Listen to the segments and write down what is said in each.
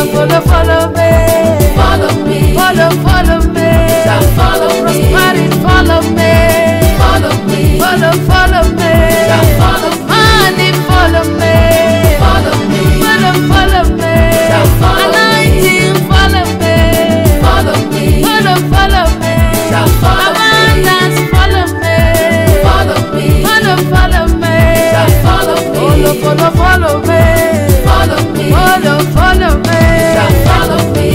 follow, follow me. Follow me. Follow, follow me. Shall follow me. Prosperity, follow me. Follow me. Follow, follow me. Shall follow me. Money, follow me. Follow me. Follow, follow me. Shall follow me. Anointing, follow me. Follow me. Follow, follow me. Shall follow me. Abundance, follow me. Follow me. Follow, follow me. Shall follow me. Follow, follow, follow me. Follow me. Follow, follow me. Shall follow me.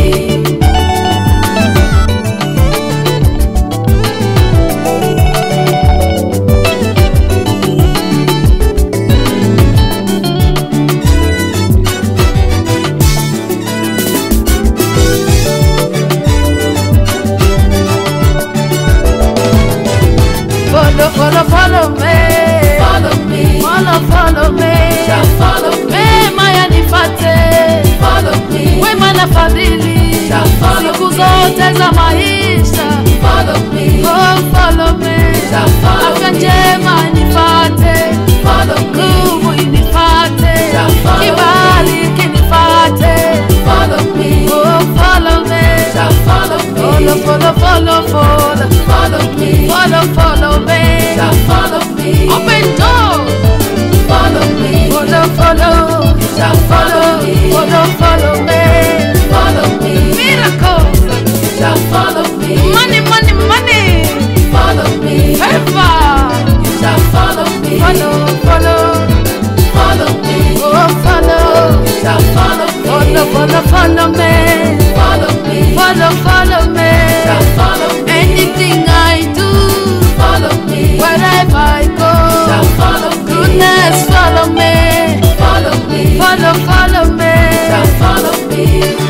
Follow, follow, follow me. Follow me. Follow, follow me. Shall follow me. Maya nifate. Follow me. Wema na fadhili. Shall follow Siku me. zote za maisha. Follow me. Oh, follow me. Shall follow Afya me. njema nifate. Follow me. Nguvu inifate. Shall follow me. Kibali kinifate. Follow me. Oh, follow me. Shall follow me. Follow, follow, follow, follow. Follow me. Follow, follow me. Shall follow me. Open door. Follow me. Follow, follow. Shall follow me. Follow, follow me. Follow me. Miracles. Shall follow me. Money, money, money. Follow me. Favor. Shall follow me. Follow, follow. Follow me. Oh, follow. Shall follow me. Follow, follow, follow me. Follow me. Follow, follow me. Shall follow me. Anything I do, Follow me. wherever I go, Shall follow me. goodness follow me. Follow me. Follow, follow me. Shall follow me.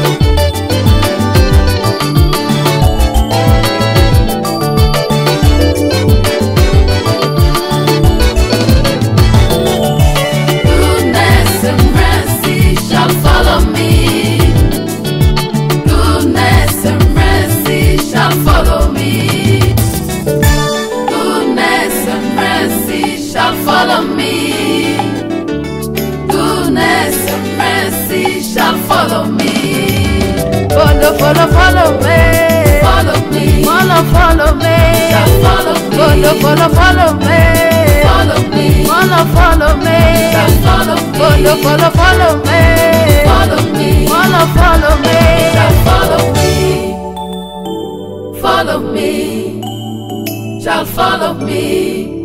Goodness and mercy shall follow me. Goodness and mercy shall follow me. Goodness and mercy shall follow me. Goodness and mercy shall follow me. Follow, follow, follow me. Follow me. Follow, follow me. Shall follow me. Follow, follow, follow me. Follow me. Follow, follow me. Shall follow me. Follow, follow, follow me. Follow me. Follow, follow me. Shall follow me. Follow me. Shall follow me.